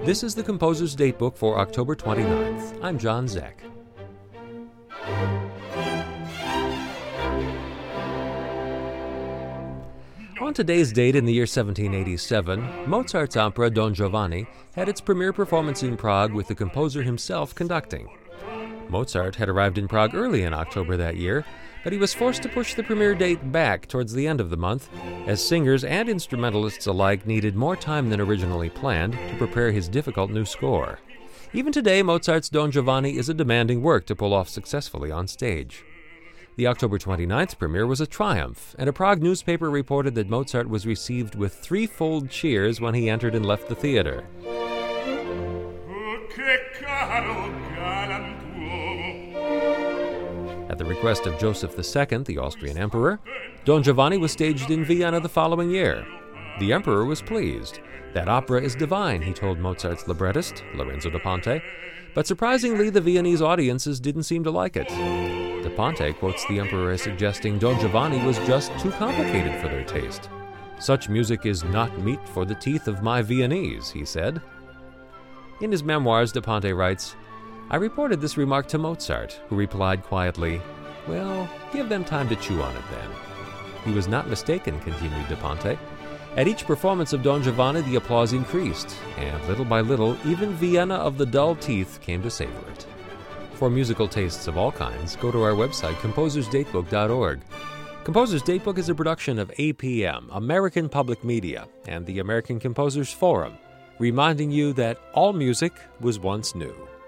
This is the Composer's Datebook for October 29th. I'm John Zeck. On today's date in the year 1787, Mozart's opera Don Giovanni had its premiere performance in Prague with the composer himself conducting. Mozart had arrived in Prague early in October that year, but he was forced to push the premiere date back towards the end of the month, as singers and instrumentalists alike needed more time than originally planned to prepare his difficult new score. Even today, Mozart's Don Giovanni is a demanding work to pull off successfully on stage. The October 29th premiere was a triumph, and a Prague newspaper reported that Mozart was received with threefold cheers when he entered and left the theater. At the request of Joseph II, the Austrian emperor, Don Giovanni was staged in Vienna the following year. The emperor was pleased. "That opera is divine," he told Mozart's librettist, Lorenzo da Ponte, but surprisingly the Viennese audiences didn't seem to like it. Da Ponte quotes the emperor as suggesting Don Giovanni was just too complicated for their taste. "Such music is not meat for the teeth of my Viennese," he said. In his memoirs, Da Ponte writes, "I reported this remark to Mozart, who replied quietly, 'Well, give them time to chew on it then.'" He was not mistaken, continued Da Ponte. At each performance of Don Giovanni, the applause increased, and little by little, even Vienna of the dull teeth came to savor it. For musical tastes of all kinds, go to our website, composersdatebook.org. Composer's Datebook is a production of APM, American Public Media, and the American Composers Forum, reminding you that all music was once new.